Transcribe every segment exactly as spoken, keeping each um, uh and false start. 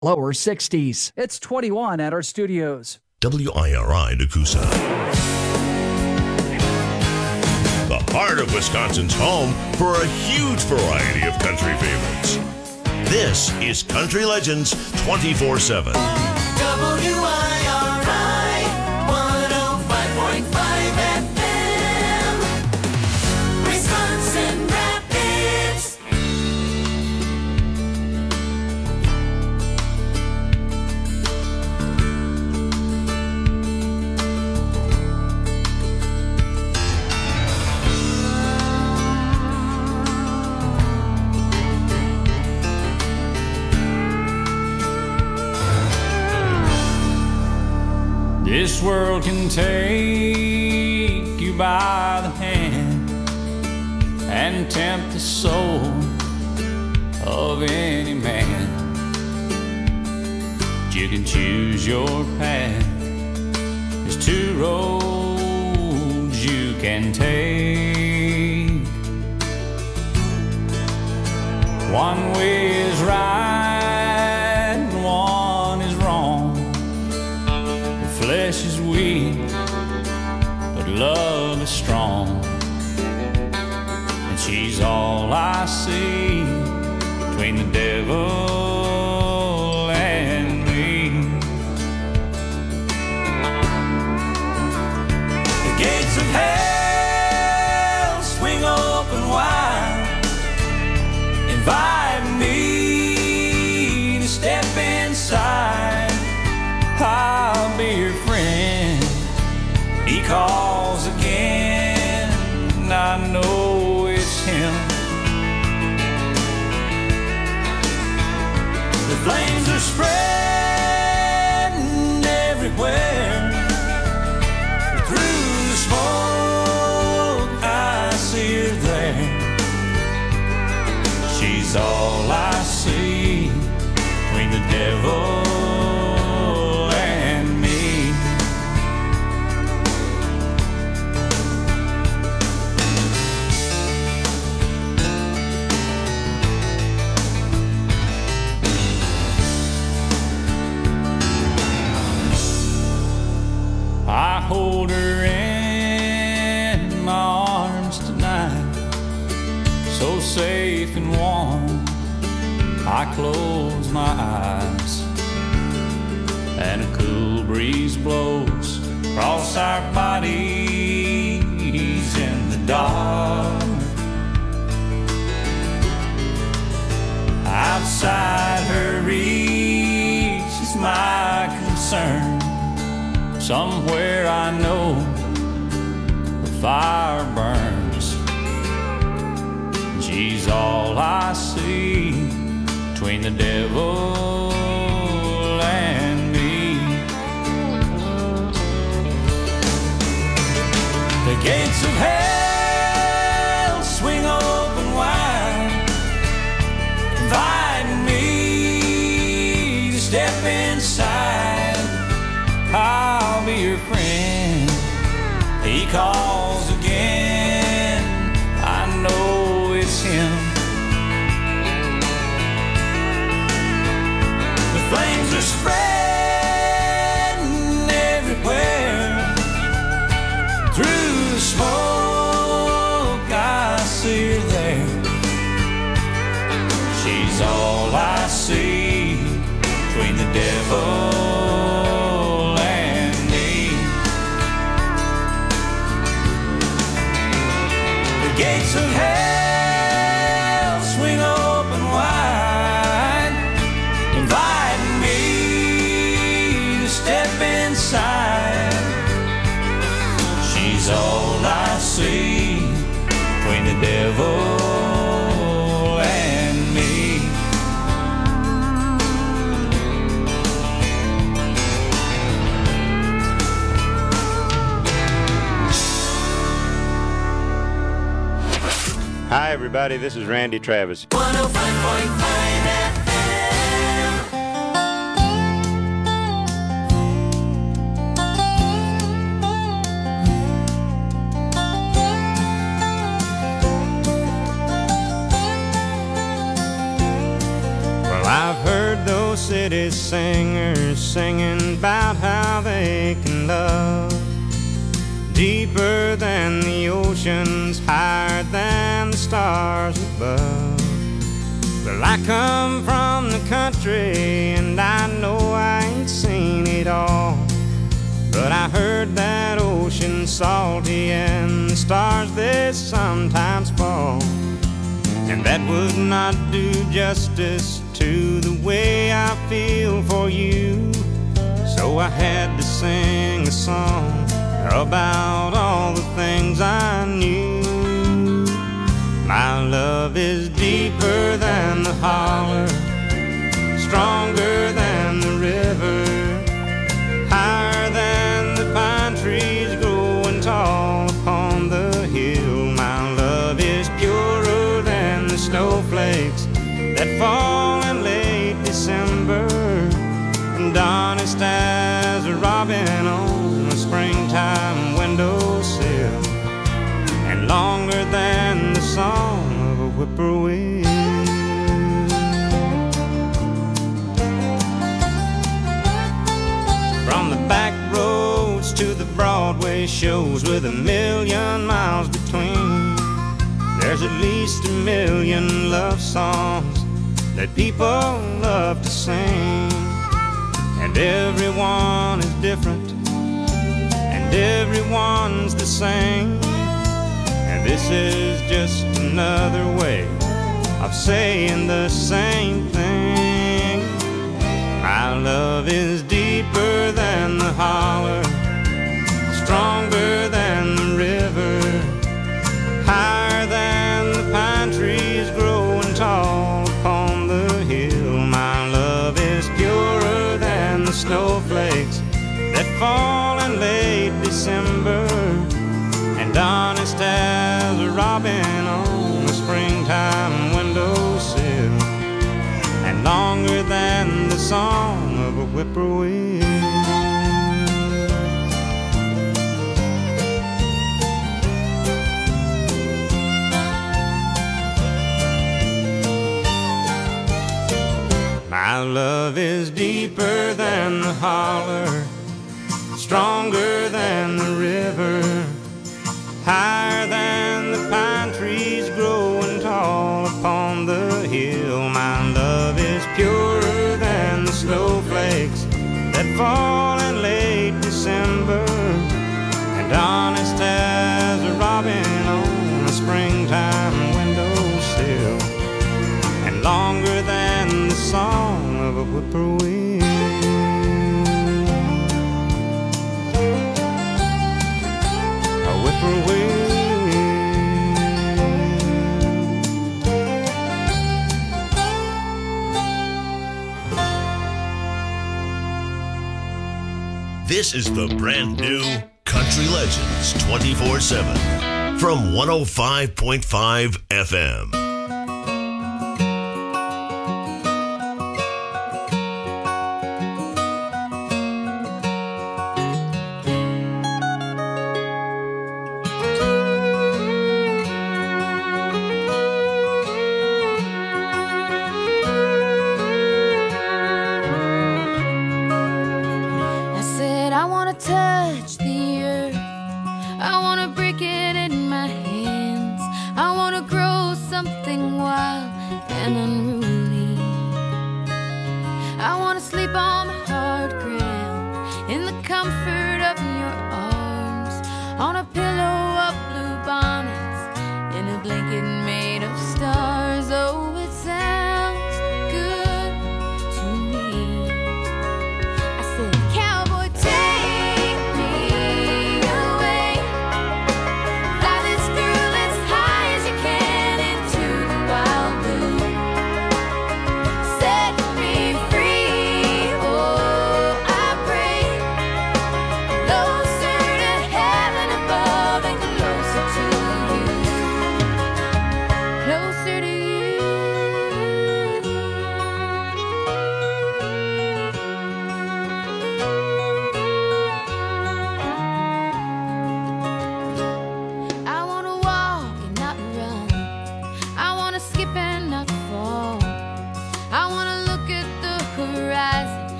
lower sixties. It's twenty-one at our studios. W I R I Nakusa. The heart of Wisconsin's home for a huge variety of country favorites. This is Country Legends twenty-four seven. W I R I one oh five point five F M, Wisconsin Rapids. This world can take you by the hand and tempt the soul of any man. You can choose your path. There's two roads you can take. One way is right and one is wrong. Flesh is weak, but love is strong. And she's all I see between the devil and me. The gates of hell swing open wide, invite me to step inside. I'll be your friend. He calls again, and I know it's him. The flames are spreading everywhere. Through the smoke, I see her there. She's all I see between the devil. Hold her in my arms tonight, so safe and warm. I close my eyes, and a cool breeze blows across our bodies in the dark. Outside her reach is my concern. Somewhere I know the fire burns. She's all I see between the devil and me. The gates of hell swing open wide, inviting me to step inside. I'll be your friend. He calls again, I know it's him. The flames are spreading everywhere. Through the smoke, I see her there. She's all I see between the devil. Gates of hell swing open wide, inviting me to step inside. She's all I see between the devil and me. Hi, everybody. This is Randy Travis. one oh five point five F M. Well, I've heard those cities singers singing about how they can love deeper than the oceans, higher than the stars above. Well, I come from the country and I know I ain't seen it all, but I heard that ocean's salty and the stars they sometimes fall, and that would not do justice to the way I feel for you. So I had to sing a song about all the things I knew. My love is deeper than the holler, stronger than the river, higher than the pine trees growing tall upon the hill. My love is purer than the snowflakes that fall in late December, and honest as a robin on a springtime windowsill, and longer than the song of a whippoorwill. From the back roads to the Broadway shows with a million miles between, there's at least a million love songs that people love to sing, and everyone is different and everyone's the same, and this is just another way of saying the same thing. My love is deeper than the holler, stronger than the river, higher than the pine trees growing tall upon the hill. My love is purer than the snowflakes that fall in late December, and honest as a robin on a springtime windowsill, and longer than the song of a whippoorwill. My love is deeper than the holler, stronger than the river, higher than the pine trees growing tall upon the hill. My love is purer than the snowflakes that fall in late December, and honest as a robin on a springtime windowsill, and longer than the song of a whippoorwill. A whippoorwill. This is the brand new Country Legends twenty-four seven from one oh five point five F M.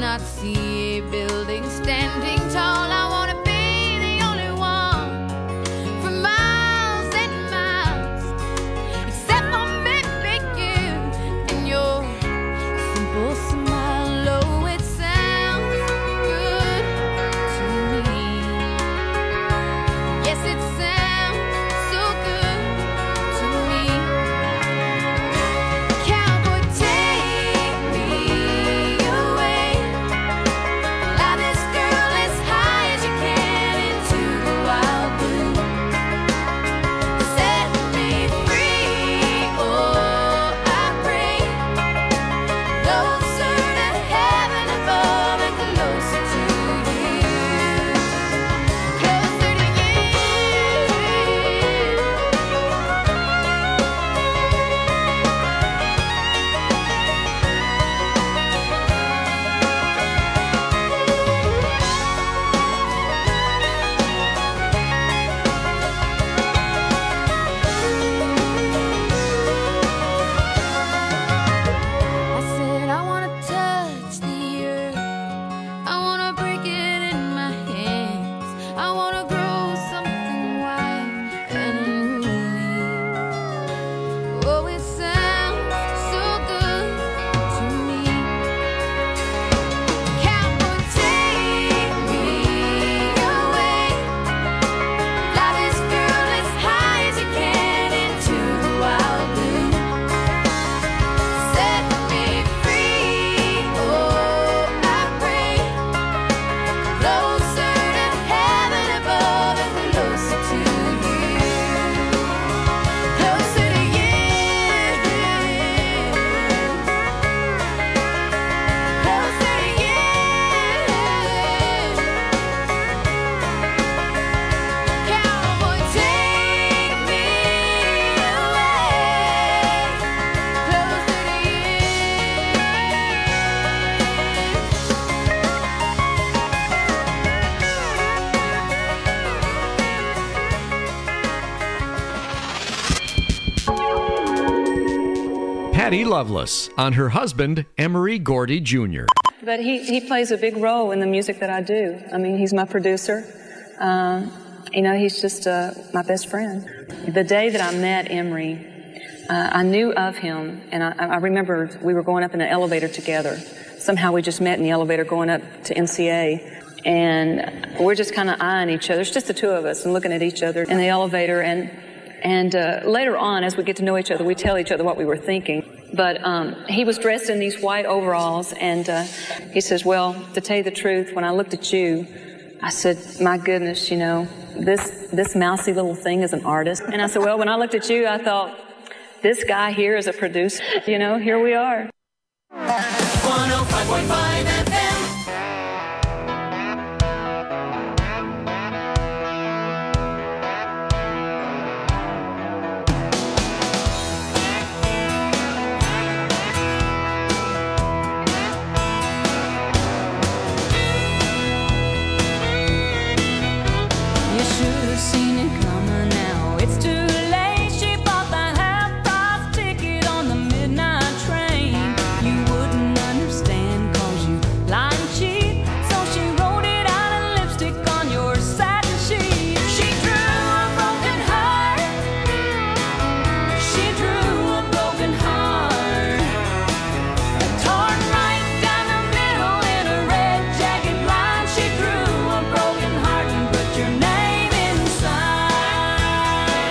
cannot see a building standing tall. I want to be the only one for miles and miles, except for maybe you and your simple smile. Oh, it sounds good to me. Yes, it sounds so good to me. Cowboy, take me away. Fly this girl as high as you can into the wild blue. Set me free, oh, I pray. Closer to heaven above and closer to you. Closer to you. I said I wanna touch the earth. I wanna break it in my hands. I wanna grow something white and unruly. Oh, it sounds so good to me. Cowboy, take me away. Fly this girl as high as you can into the wild blue. Set me free, oh, I pray. Closer to heaven above and closer to you. Closer to you. Closer to you. Cowboy, take me away. Closer to you. Patty Loveless on her husband, Emery Gordy Junior But he, he plays a big role in the music that I do. I mean, he's my producer. Uh, you know, he's just uh, my best friend. The day that I met Emery, uh, I knew of him, and I, I remember we were going up in an elevator together. Somehow we just met in the elevator going up to N C A, and we're just kind of eyeing each other. It's just the two of us and looking at each other in the elevator. And and uh, later on, as we get to know each other, we tell each other what we were thinking. But um, he was dressed in these white overalls, and uh, he says, well, to tell you the truth, when I looked at you, I said, my goodness, you know, this this mousy little thing is an artist. And I said, well, when I looked at you, I thought, this guy here is a producer. You know, here we are. one oh five point five F M. You should have seen it coming now. It's too late. She bought the half-price ticket on the midnight train. You wouldn't understand 'cause you lie and cheat. So she wrote it out in lipstick on your satin sheet. She drew a broken heart. She drew a broken heart. Torn right down the middle in a red jacket line. She drew a broken heart and put your name inside.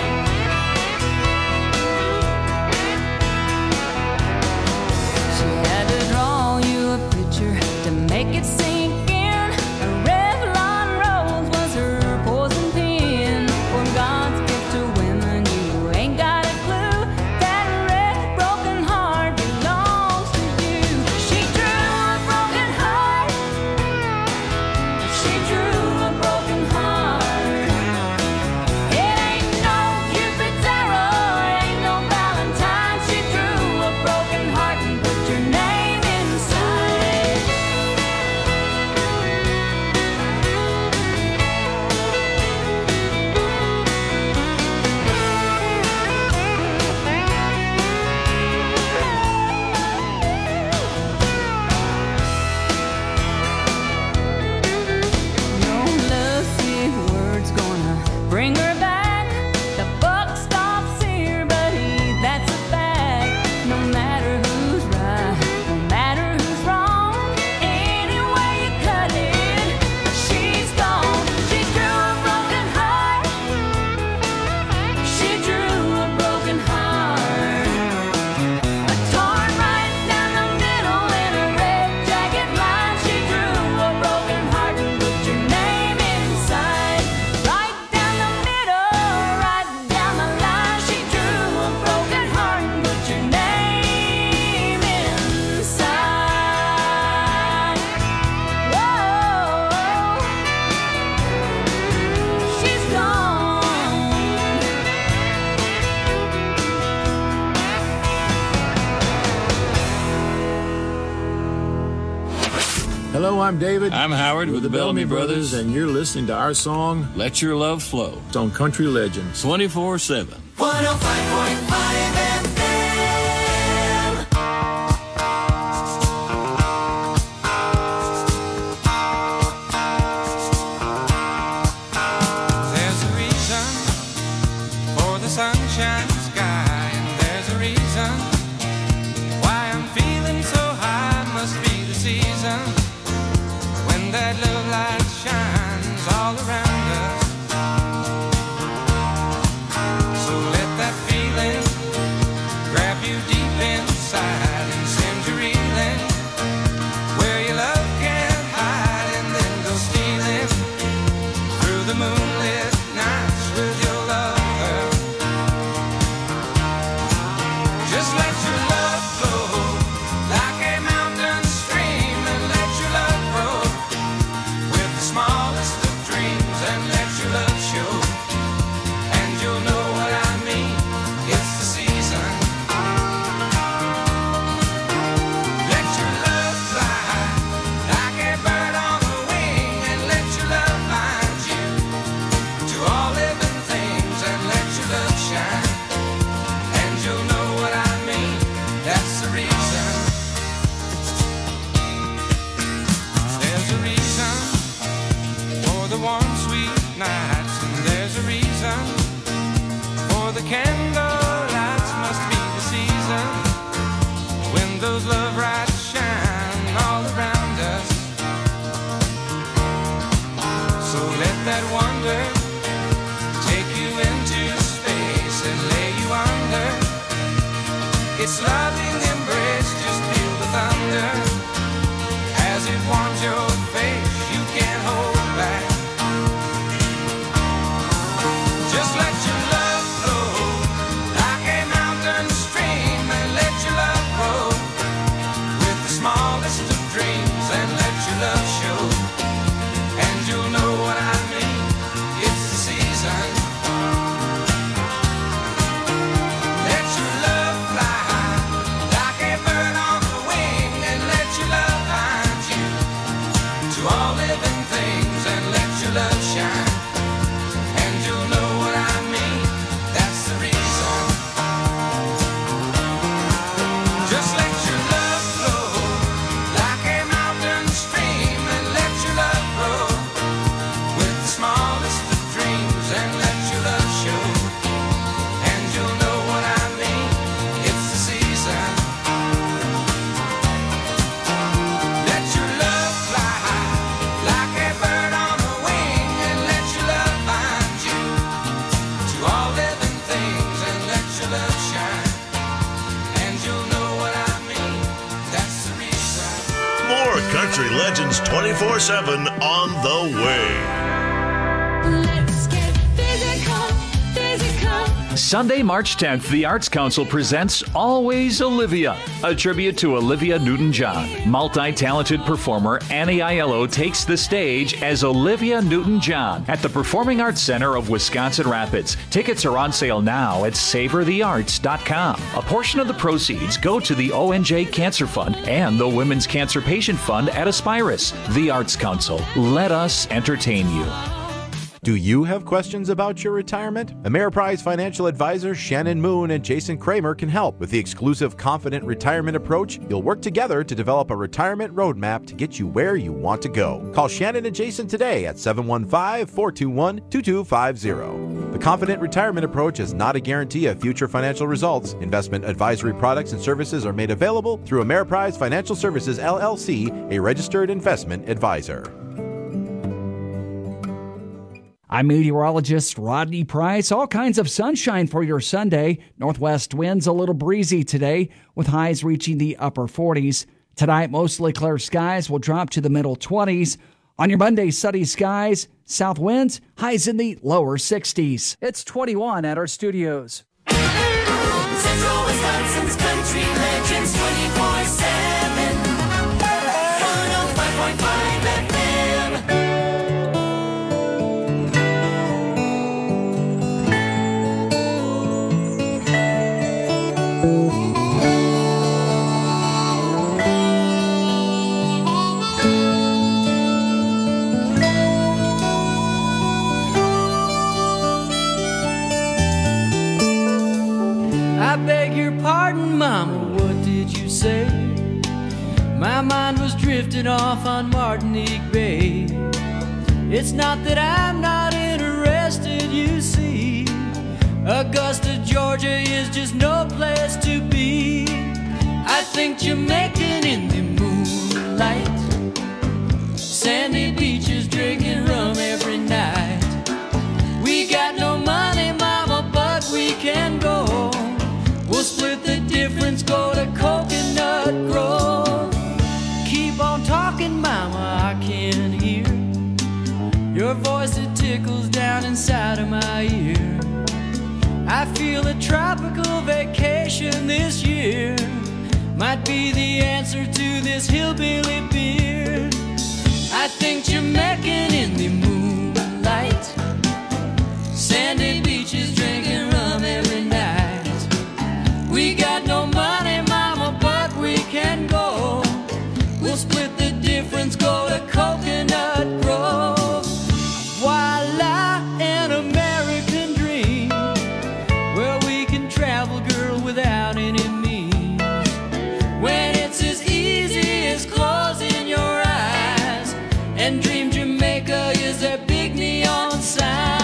She had to draw you a picture to make it sink in. A Revlon rose was her poison pen. For God's gift to women, you ain't got a clue. That red broken heart belongs to you. She drew a broken heart. She drew a broken heart. It ain't no Cupid's arrow, it ain't no Valentine. She drew a broken heart and put your name inside. Hello, I'm David. I'm Howard with the Bellamy Brothers, and you're listening to our song, Let Your Love Flow. It's on Country Legends. twenty-four seven. one oh five point five F M. There's a reason for the sunshine sky, and there's a reason why I'm feeling so high. Must be the season when that love light shines all around us. So let that feeling grab you deep inside and send you reeling where your love can't hide, and then go stealing through the moonlit nights with your lover. Just let your love flow like a mountain stream, and let your love grow with the smallest of dreams, and let your love show, and you'll know what I mean. It's the season. Let your love fly like a bird on the wing, and let your love find you to all living things, and let your love shine, and you'll know what I mean. That's the reason. There's a reason for the warm, sweet nights, and there's a reason for the candle lights. Must be the season when those love lights shine all around us. So let that wonder take you into space and lay you under its loving embrace. Just feel the thunder as it warms your face. You can't hold back. Just let your love flow like a mountain stream, and let your love grow with the smallest of dreams, and let your love show, and you'll know what I mean. It's the season. Let your love fly like a bird on the wing, and let your love find you to all living things, and let your love shine, and you'll know what I mean. That's the reason. Just let your love flow like a mountain stream, and let your love grow with the smallest of dreams, and let your love show, and you'll know what I mean. It's the season. Let your love fly like a bird on the wing, and let your love find you to all living things, and let your love shine, and you'll know what I mean. That's the reason. More Country Legends twenty-four seven on the way. Let's get physical, physical. Sunday, March tenth, the Arts Council presents Always Olivia, a tribute to Olivia Newton-John. Multi-talented performer Annie Aiello takes the stage as Olivia Newton-John at the Performing Arts Center of Wisconsin Rapids. Tickets are on sale now at savor the arts dot com. A portion of the proceeds go to the O N J Cancer Fund and the Women's Cancer Patient Fund at Aspirus. The Arts Council. Let us entertain you. Do you have questions about your retirement? Ameriprise financial advisors Shannon Moon and Jason Kramer can help. With the exclusive Confident Retirement Approach, you'll work together to develop a retirement roadmap to get you where you want to go. Call Shannon and Jason today at seven one five, four two one, two two five zero. The Confident Retirement Approach is not a guarantee of future financial results. Investment advisory products and services are made available through Ameriprise Financial Services, L L C, a registered investment advisor. I'm meteorologist Rodney Price. All kinds of sunshine for your Sunday. Northwest winds a little breezy today with highs reaching the upper forties. Tonight, mostly clear skies will drop to the middle twenties. On your Monday, sunny skies, south winds, highs in the lower sixties. It's twenty-one at our studios. Central Wisconsin's Country Legends twenty-four seven. one oh five point five F M. My mind was drifting off on Martinique Bay. It's not that I'm not interested, you see. Augusta, Georgia is just no place to be. I think Jamaican in the moonlight, sandy beaches drinking rum every night. We got no money, mama, but we can go. We'll split the difference, go to Coconut Grove. Keep on talking, mama, I can hear your voice, it tickles down inside of my ear. I feel a tropical vacation this year might be the answer to this hillbilly beer. I think Jamaican in the moonlight, sandy beaches drinking rum every night. We got no money, mama, but we can go. We'll split the difference, go to Coconut Grove. Voila, an American dream, where we can travel, girl, without any means. When it's as easy as closing your eyes and dream Jamaica is a big neon sign.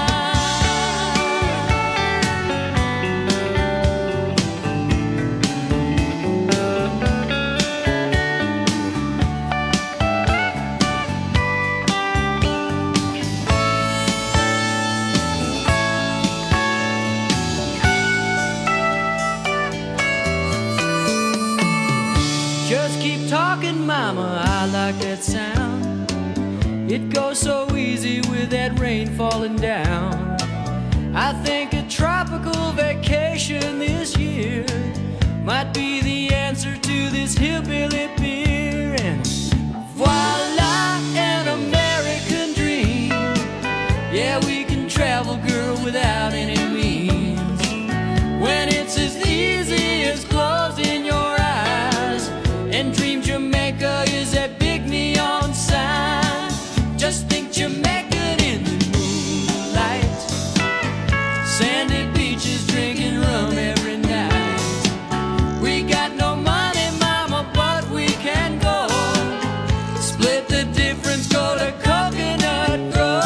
Just keep talking, mama, I like that sound. It goes so easy with that rain falling down. I think a tropical vacation this year might be the answer to this hillbilly beer. And voila, an American dream. Yeah, we can travel, girl, without any means. When it's as easy as closing your eyes and dream Jamaica is that big neon sign. Just think Jamaican in the moonlight, sandy beaches drinking rum every night. We got no money, mama, but we can go. Split the difference, go to Coconut Grove.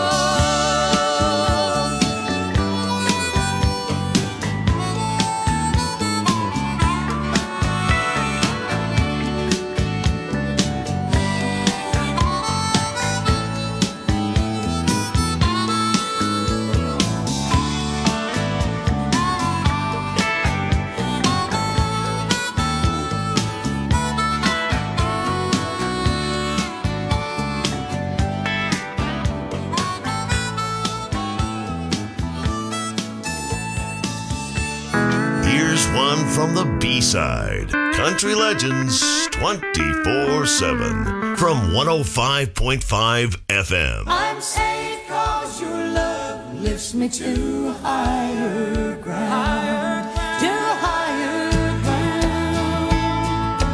Here's one from the B-side. Country Legends twenty-four seven from one oh five point five F M. I'm safe cause your love lifts me to higher ground. To higher ground.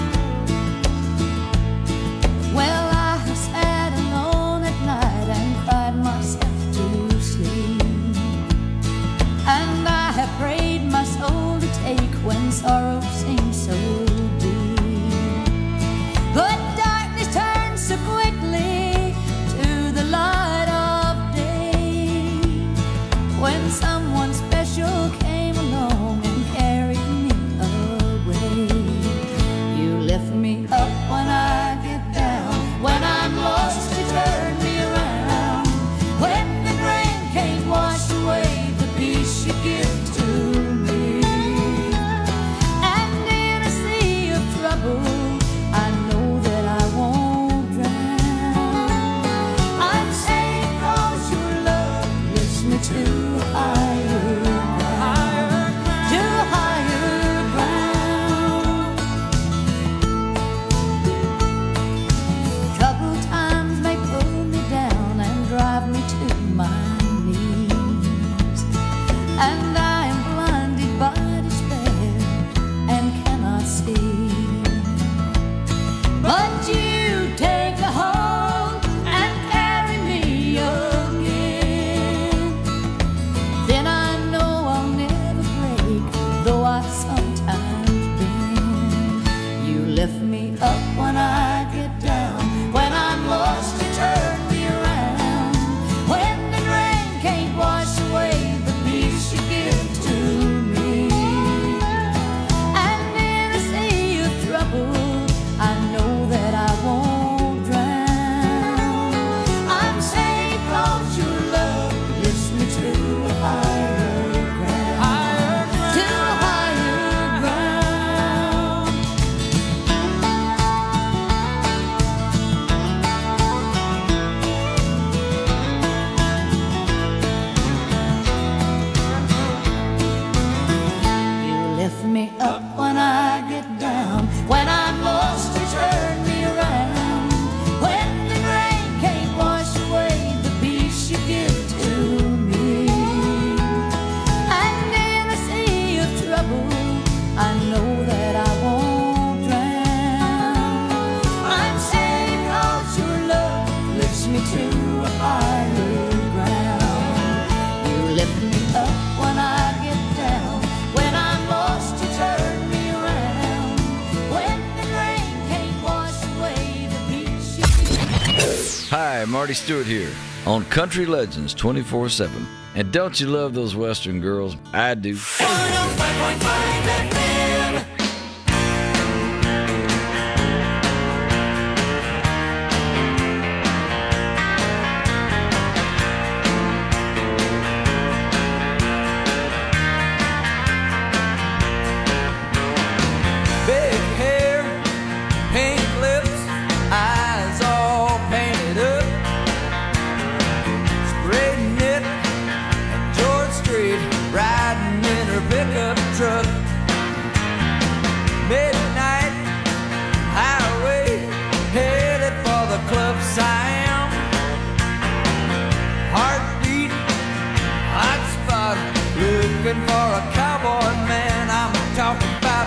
Well, I have sat alone at night and cried myself to sleep. And I have prayed my soul to take when sorrow seems so deep. But darkness turns so quickly to the light of day. When someone special came Hi, Marty Stewart here on Country Legends twenty-four seven. And don't you love those Western girls? I do. one oh five point five F M. Big hair, pink lips, eyes all painted up. Straight knit and George Street, riding in her pickup truck. Midnight highway, headed for the Club Siam. Heartbeat, hot spot, looking for a cowboy man. I'm talking about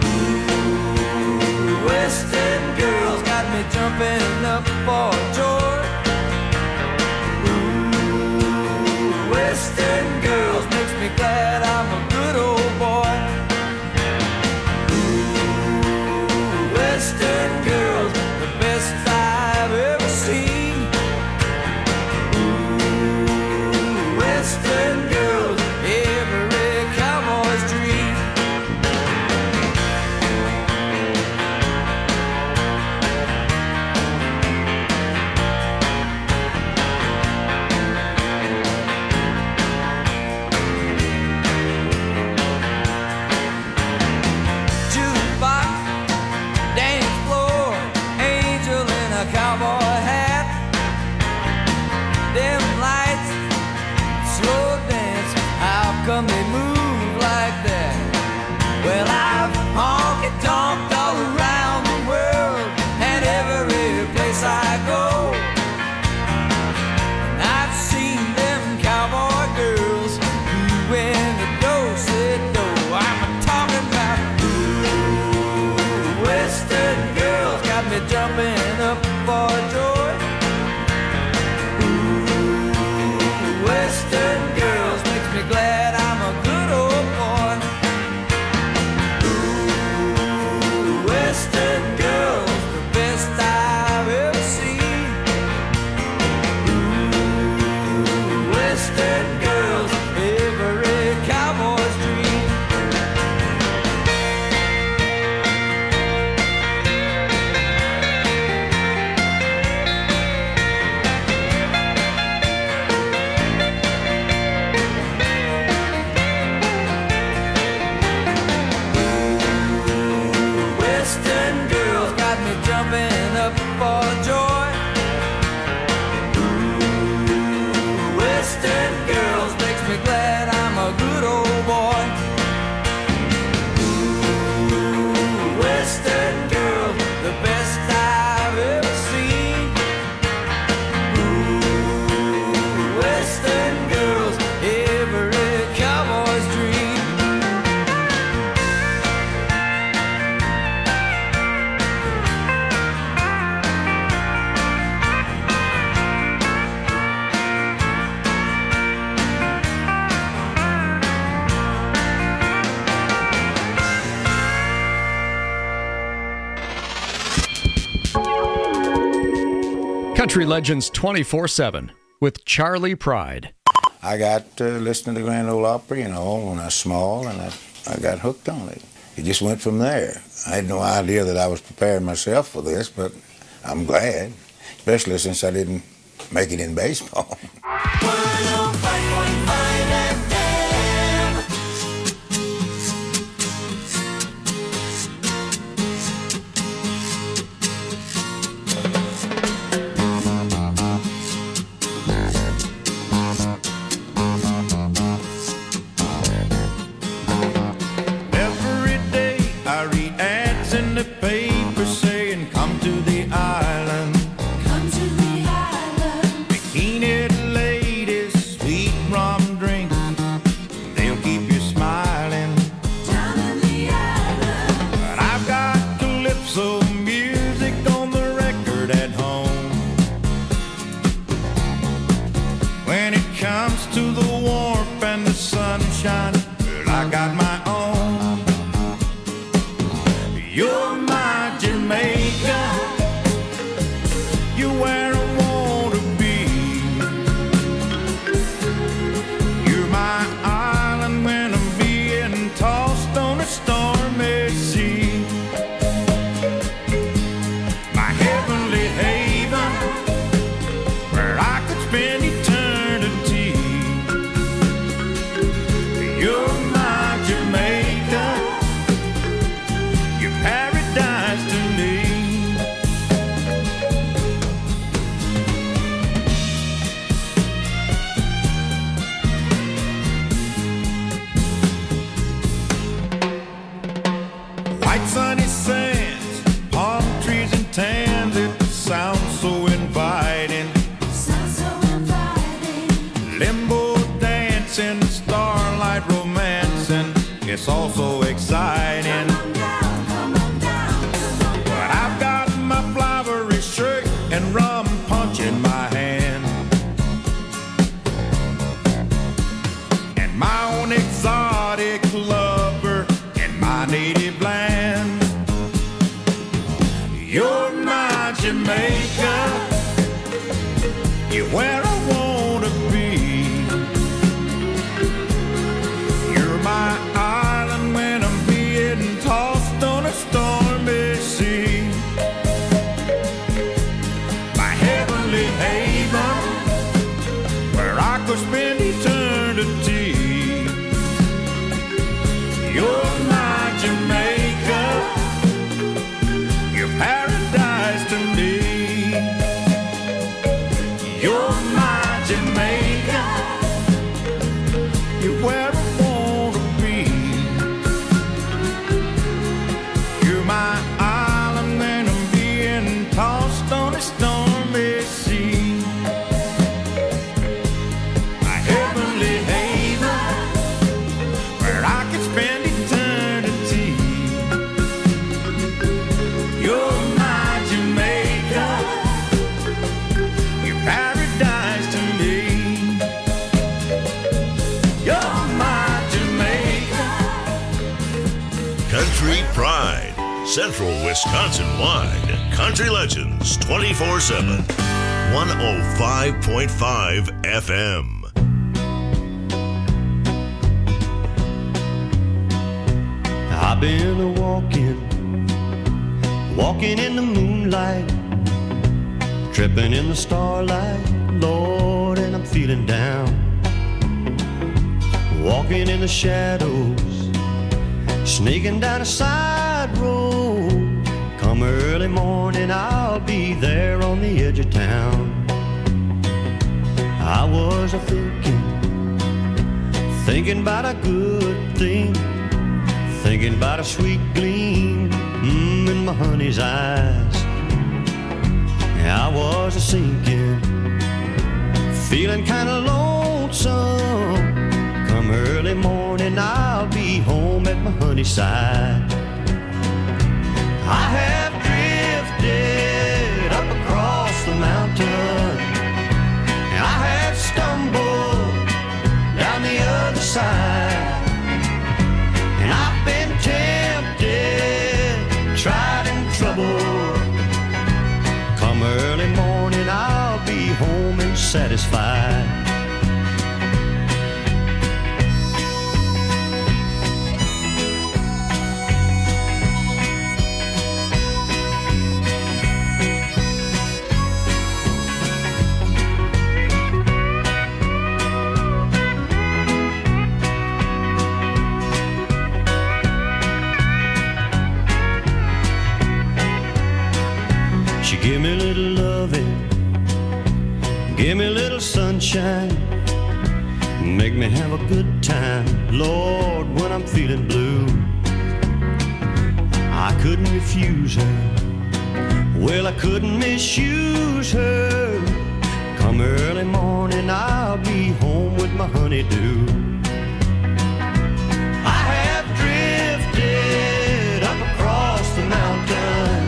Western girls, got me jumping up for joy. Ooh, Western girls makes me glad I'm a good old boy. Ooh, Western girls, the best I've ever seen. Ooh, Western girls, every cowboy's dream. Jukebox, dance floor, angel in a cowboy hat. Them lights, slow dance, how come they move like that? Well, I've honky-tonked all around the world, and every place I go. And I've seen them cowboy girls doing the do-si-do. I'm talking about ooh, Western girls, got me jumping up for joy. Ooh, Western girls makes me glad I'm a good old boy. Ooh, Western girls, the best I've ever seen. Ooh, Western girls, every cowboy's dream. Western girls got me jumping up for joy. Ooh, Western girls makes me glad I'm a good old boy. Ooh, Western girls, the best I've ever seen. Ooh, Western girls, every cowboy's dream. Country Legends twenty-four seven with Charlie Pride. I got uh, listening to Grand Ole Opry, you know, when I was small, and I, I got hooked on it. It just went from there. I had no idea that I was preparing myself for this, but I'm glad, especially since I didn't make it in baseball. one oh five point five F M. Every day I read ads in the paper saying, come to the island. Come to the island. Bikini ladies, sweet rum drink. They'll keep you smiling. Down in the island. But I've got calypso music on the record at home. When it comes to the warmth and the sunshine, well, I got my own. You're my Jamaica. You wear a it's all so exciting. But I've got my flowery shirt and rum punch in my hand, and my own exotic lover in my native land. You're my Jamaica, you're where I wanna be. You're my island when I'm being tossed on a stormy sea. My heavenly haven, where I could spend eternity. You're my Jamaica, you're paradise to me. You're my Jamaica, you're where I wanna be. You're my island when I'm being tossed on a stormy sea. My heavenly haven, where I can spend eternity. You're my Jamaica, you're paradise to me. You're my Jamaica. Country Pride, Central Wisconsin-wide. Country Legends twenty-four seven. one oh five point five F M. I've been a walking, walking in the moonlight, tripping in the starlight, Lord, and I'm feeling down. Walking in the shadows, sneaking down a side road. Come early morning, I'll be there on the edge of town. I was a thinking, thinking about a good thing, thinking about a sweet gleam mm, in my honey's eyes. I was a sinking, feeling kind of lonesome. Come early morning, I'll be home at my honey's side. I have drifted up across the mountain, I have stumbled down the other side, and I've been tempted, tried and troubled. Come early morning, I'll be home and satisfied. Give me a little loving, give me a little sunshine, make me have a good time, Lord, when I'm feeling blue. I couldn't refuse her, well, I couldn't misuse her. Come early morning, I'll be home with my honeydew. I have drifted up across the mountain,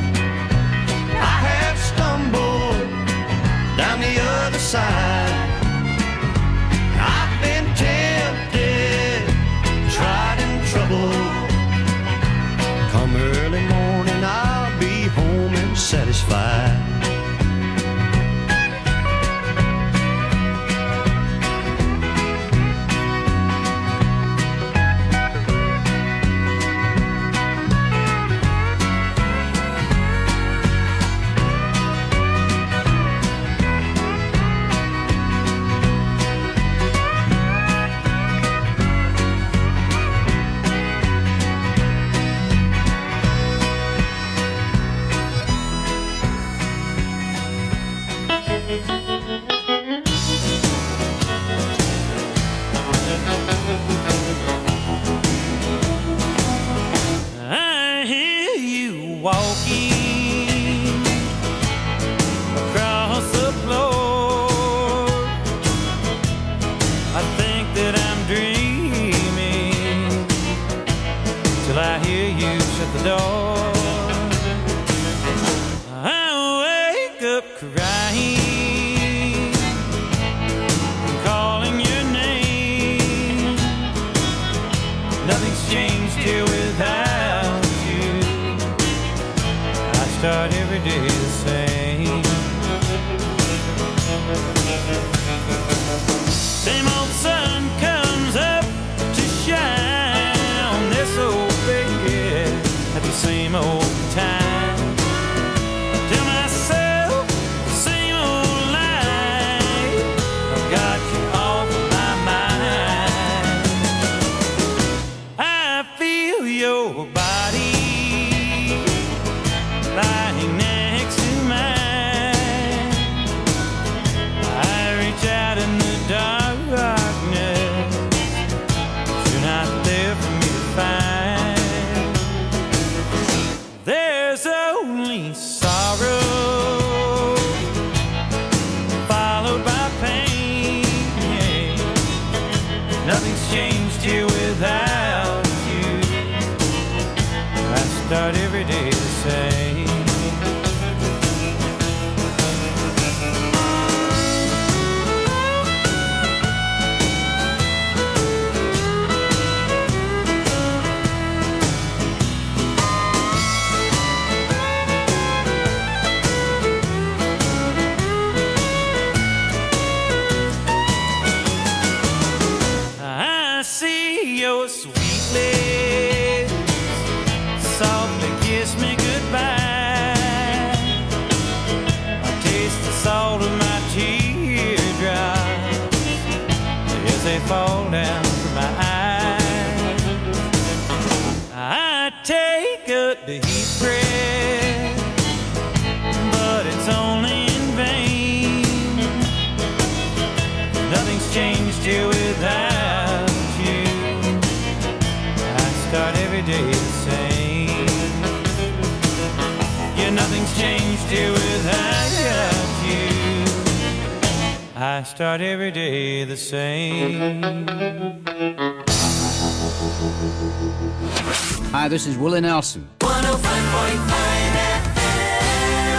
down the other side. I've been tempted, tried and troubled. Come early morning, I'll be home and satisfied. door. I wake up crying, calling your name. Nothing's changed here without you. I start every day the same. Same old sun comes up to shine on this old bed at the same old time. Tell myself the same old lie. I've got you off my mind. I feel your body lying next to mine. I reach out in the darkness, you're not there for me to find. There's only sorrow followed by pain. Nothing's changed here without you. I start every day the same. I see your sweet lips softly kiss me goodbye. I taste the salt of my teardrops as they fall down from my eyes. I take a deep breath, but it's only in vain. Nothing's changed here without you. I start every day the same. Yeah, nothing's changed here without you. I start every day the same. Hi, this is Willie Nelson. one oh five point five F M.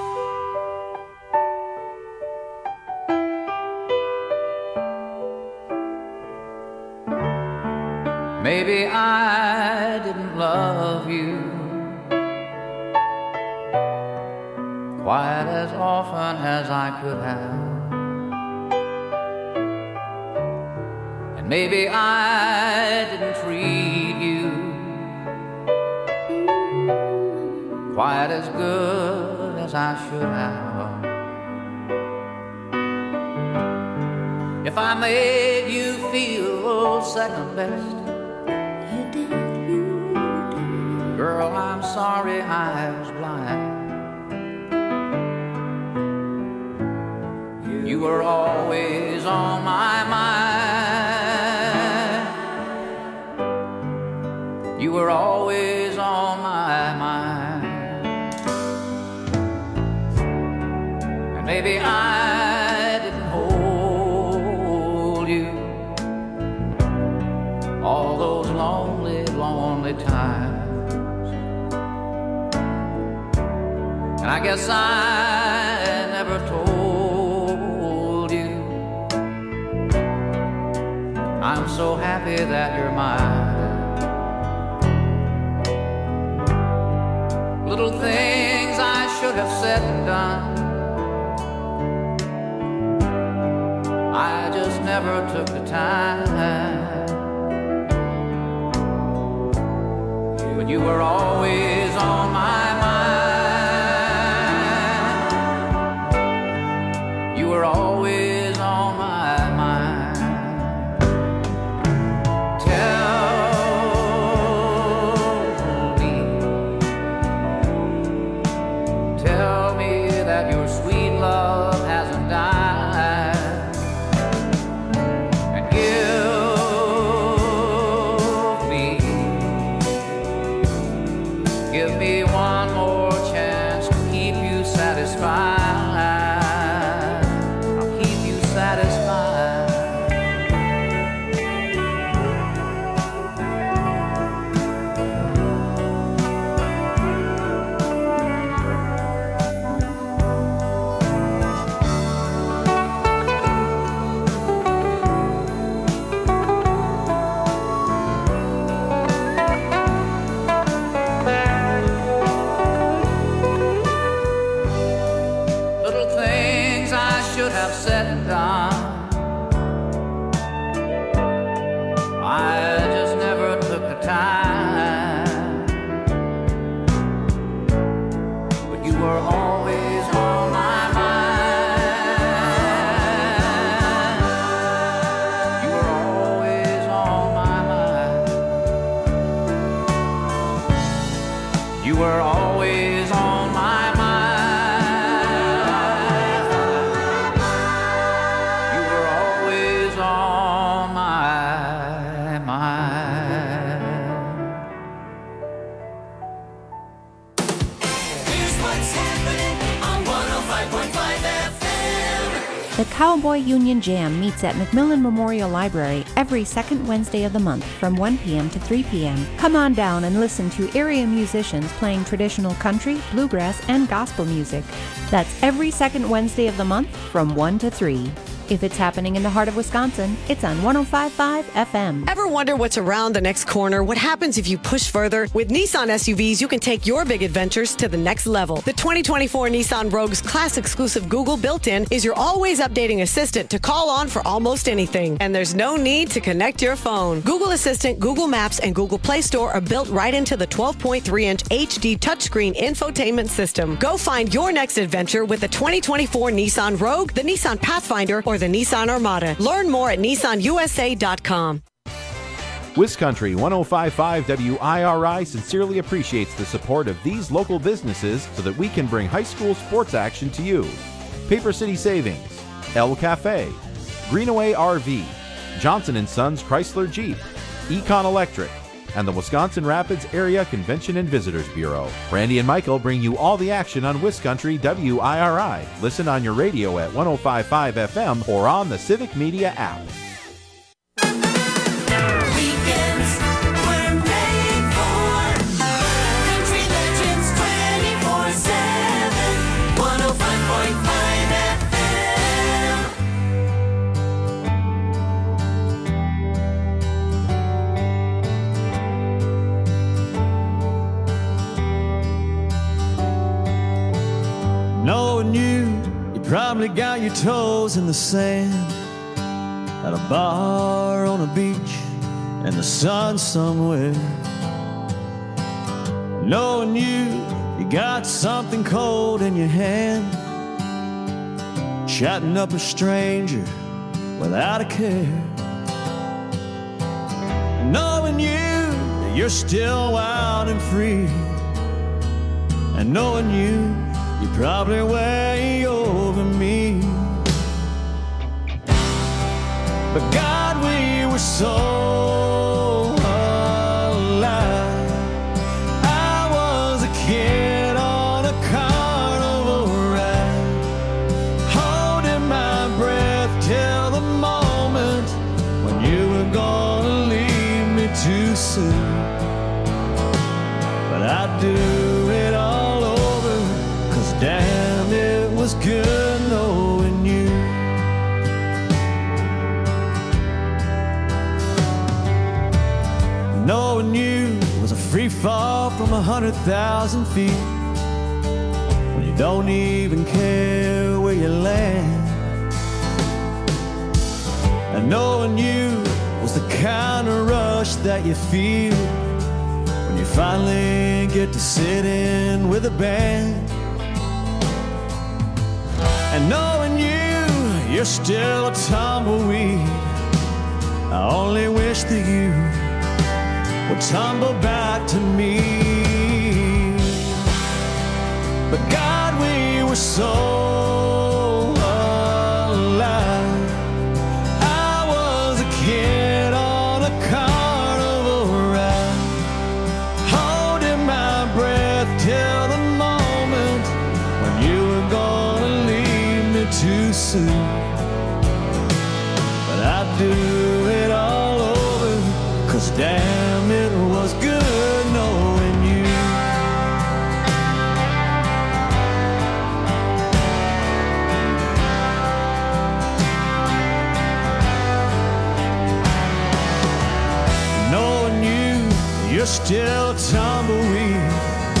Maybe I didn't love you quite as often as I could have. And maybe I didn't treat you quite as good as I should have. If I made you feel second best, girl, I'm sorry I was blind. You were always on my mind. You were always on my mind. And maybe I didn't hold you all those lonely, lonely times. And I guess I never told you I'm so happy that you're mine. Little things I should have said and done, I just never took the time. But you were always on my mind. You were always on my mind. Tell me, tell me that your sweet love hasn't died, and give me, give me one more chance to keep you satisfied. I'll keep you should have said and done. I just never took the time. But you were always on my mind. You were always on my mind. You were always on my mind. You were always on my mind. Here's what's happening on one oh five point five F M. The Cowboy Union Jam meets at McMillan Memorial Library every second Wednesday of the month from one p.m. to three p.m. Come on down and listen to area musicians playing traditional country, bluegrass, and gospel music. That's every second Wednesday of the month from one to three. If it's happening in the heart of Wisconsin, it's on one oh five point five F M. Ever wonder what's around the next corner? What happens if you push further? With Nissan S U Vs, you can take your big adventures to the next level. The twenty twenty-four Nissan Rogue's class-exclusive Google built-in is your always updating assistant to call on for almost anything. And there's no need to connect your phone. Google Assistant, Google Maps, and Google Play Store are built right into the twelve point three inch H D touchscreen infotainment system. Go find your next adventure with the twenty twenty-four Nissan Rogue, the Nissan Pathfinder, or the Nissan Armada. Learn more at Nissan U S A dot com. Wiscountry one oh five point five W I R I sincerely appreciates the support of these local businesses so that we can bring high school sports action to you. Paper City Savings, El Cafe, Greenaway R V, Johnson and Sons Chrysler Jeep, Econ Electric, and the Wisconsin Rapids Area Convention and Visitors Bureau. Randy and Michael bring you all the action on Wiscountry W I R I. Listen on your radio at one oh five point five F M or on the Civic Media app. Weekends were made for Country Legends twenty-four seven. one oh five point five F Knowing you, you probably got your toes in the sand at a bar on a beach in the sun somewhere. Knowing you, you got something cold in your hand, chatting up a stranger without a care. Knowing you, that you're still wild and free, and knowing you, you're probably way over me. But God, we were so alive. I was a kid on a carnival ride, holding my breath till the moment when you were gonna leave me too soon. But I'd do it all over, 'cause damn, it was good knowing you. Knowing you was a free fall from a hundred thousand feet, when you don't even care where you land. And knowing you was the kind of rush that you feel when you finally get to sit in with a band. And knowing you, you're still a tumbleweed, I only wish that you would tumble back to me. But God, we were so alive. I was a kid on a carnival ride, holding my breath till the moment when you were gonna leave me too soon. But I'd do it all over, 'cause damn, it was good knowing you. Knowing you, you're still a tumbleweed,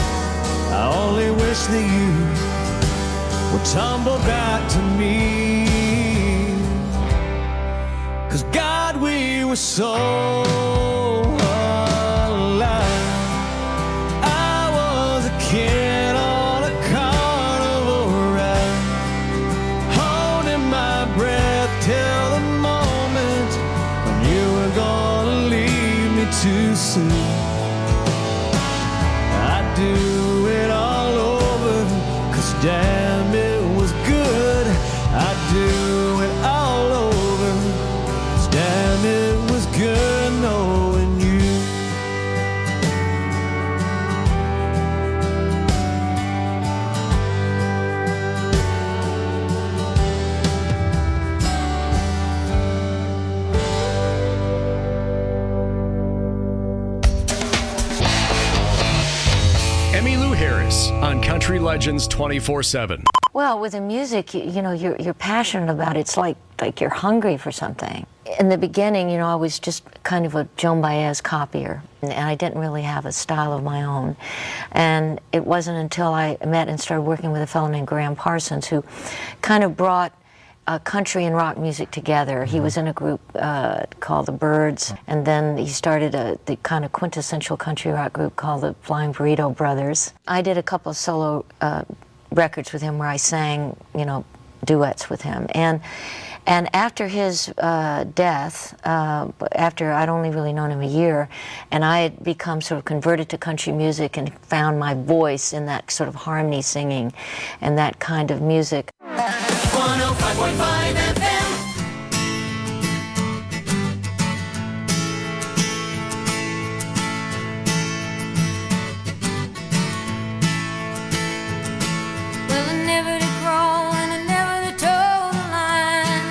I only wish that you would tumble back to me. were so alive. I was a kid on a carnival ride, holding my breath till the moment when you were gonna leave me too soon. I'd do it all over, 'cause damn, it was good. I'd do it all over, 'cause damn, it was good knowing you. Emmylou Harris on Country Legends twenty-four seven. Well, with the music, you, you know, you're, you're passionate about it. It's like, like you're hungry for something. In the beginning, you know, I was just kind of a Joan Baez copier, and I didn't really have a style of my own. And it wasn't until I met and started working with a fellow named Graham Parsons, who kind of brought uh, country and rock music together. He was in a group uh, called the Byrds, and then he started a, the kind of quintessential country rock group called the Flying Burrito Brothers. I did a couple of solo uh, records with him where I sang, you know, duets with him. And and after his uh, death, uh, after I'd only really known him a year, and I had become sort of converted to country music and found my voice in that sort of harmony singing and that kind of music. one oh five point five F M. Well, I never did grow and I never did toe the line.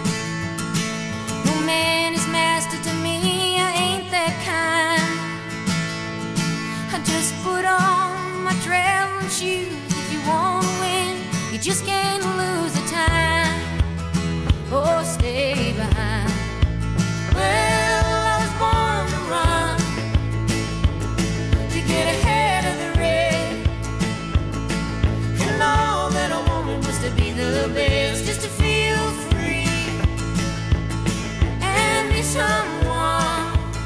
No man is master to me, I ain't that kind. I just put on my traveling shoes. If you want to win, you just can't lose the time or stay behind. Well, I was born to run, to get ahead of the race. And all that I wanted was to be the best, just to feel free and be someone.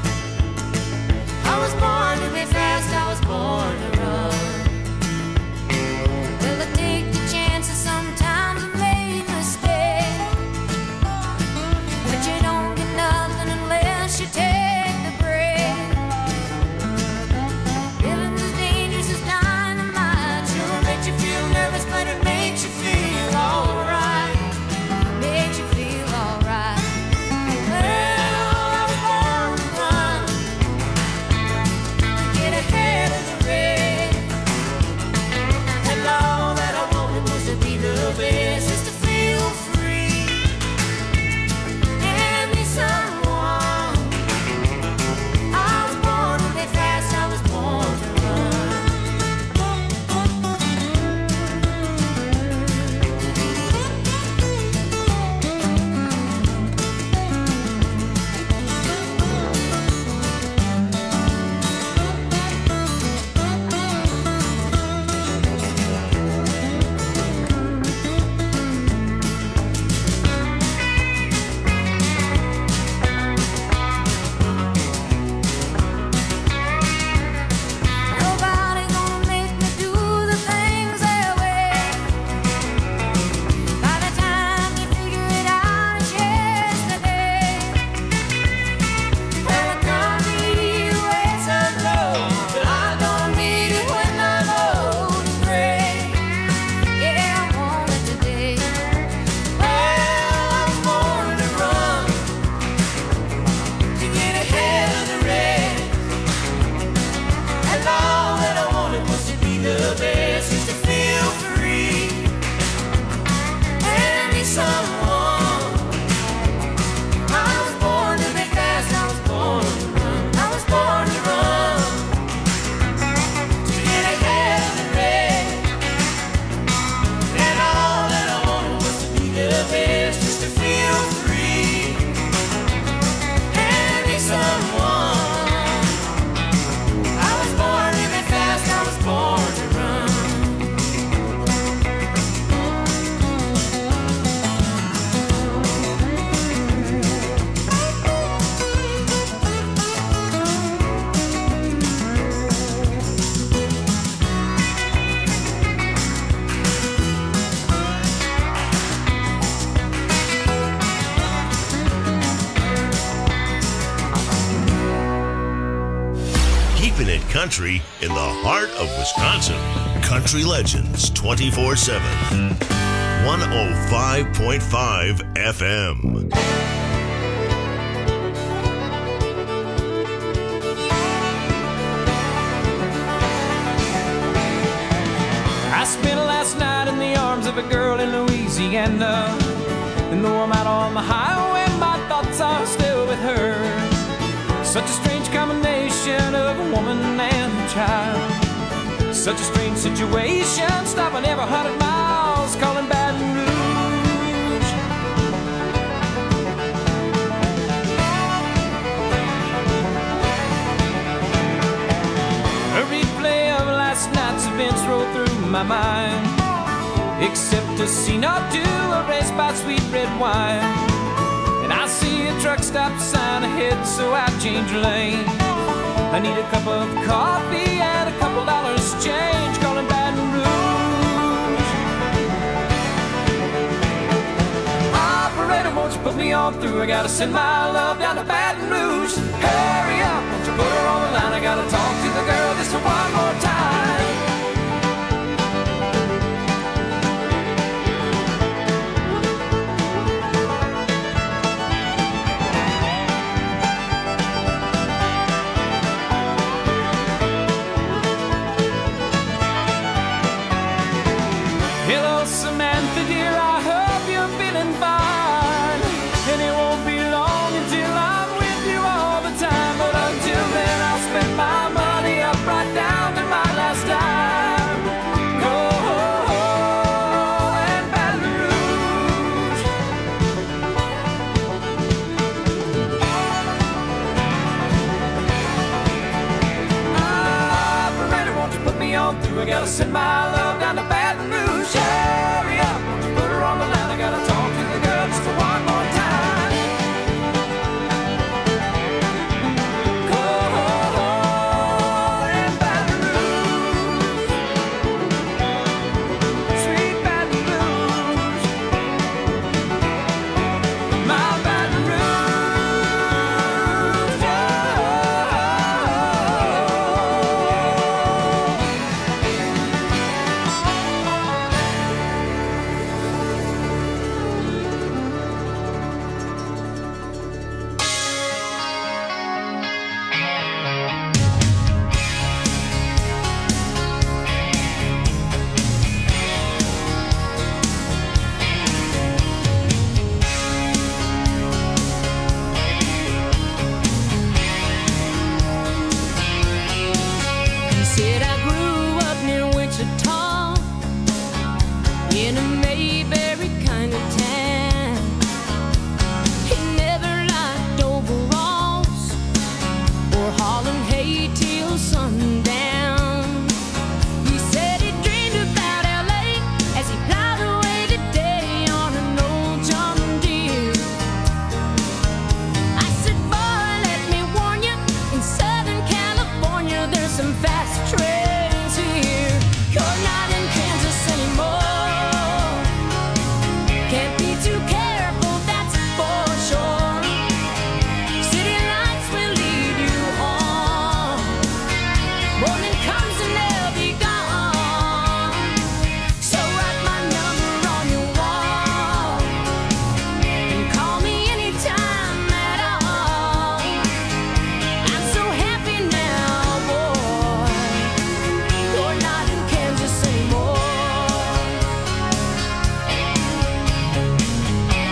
I was born to be fast, I was born to run. Well, I take the chances, sometimes I made mistakes, but you don't get nothing unless you take the break. Living's as dangerous as dynamite. Sure makes you feel nervous, but it makes you feel alright. Makes you feel alright. Well, I was born to run, to get ahead of the race. And all that I wanted was to be the best, just to feel free and be someone. I was born to be fast, I was born to run. Nobody gonna make me do the things their way. By the time you figure it out, it's yesterday. Well, I don't need you way so low, but I don't need it when I'm old and gray. Yeah, I want it today. Well, I was born to run, to get ahead of the race. And all that I wanted was to be the best, just to feel free and be someone. I was born to be fast, I was born to run. I was born to run, to get ahead of the race. And all that I wanted was to be the best, just to feel free and be someone. I was born to be fast, I was born to run. country in the heart of Wisconsin. Country Legends twenty-four seven. one oh five point five F M. I spent last night in the arms of a girl in Louisiana, and though I'm out on the highway, my thoughts are still with her. Such a strange combination of a woman and a child. Such a strange situation, stopping every hundred miles, calling Baton Rouge. A replay of last night's events rolled through my mind, except a scene or two erased by sweet red wine. And I see a truck stop sign ahead, so I change lanes. I need a cup of coffee and a couple dollars change, calling Baton Rouge. Operator, won't you put me on through? I gotta send my love down to Baton Rouge. Hurry up, won't you put her on the line? I gotta talk to the girl just one more time. Samantha, dear, I hope you're feeling fine. And it won't be long until I'm with you all the time. But until then, I'll spend my money up right down to my last dime. Go and Baton Rouge. Operator, won't you put me on through? I gotta send my love down to Baton Rouge. Hurry up, won't you put her on the line? I gotta talk to the girl just one more time. Go and Baton Rouge, sweet Baton Rouge, my Baton Rouge, He said I grew up near Wichita, in a Mayberry kind of town. He never liked overalls or hauling hay till sundown. He said he dreamed about L A as he plowed away today on an old John Deere. I said, boy, let me warn you, in Southern California there's some fast trains here. You're not in Kansas anymore. Can't be too careful, that's for sure. City lights will lead you home. Morning comes and they'll be gone. So write my number on your wall and call me anytime at all. I'm so happy now, boy. You're not in Kansas anymore.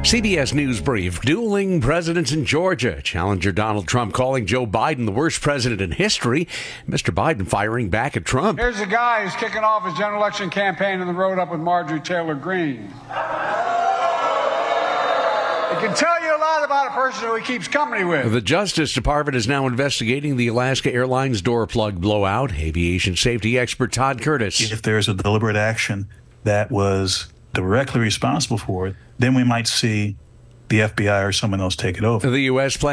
C B S News Brief. Dueling presidents in Georgia. Challenger Donald Trump calling Joe Biden the worst president in history. Mister Biden firing back at Trump. Here's a guy who's kicking off his general election campaign on the road up with Marjorie Taylor Greene. It can tell you a lot about a person who he keeps company with. The Justice Department is now investigating the Alaska Airlines door plug blowout. Aviation safety expert Todd Curtis. If there's a deliberate action that was directly responsible for it, then we might see the F B I or someone else take it over. The U S plan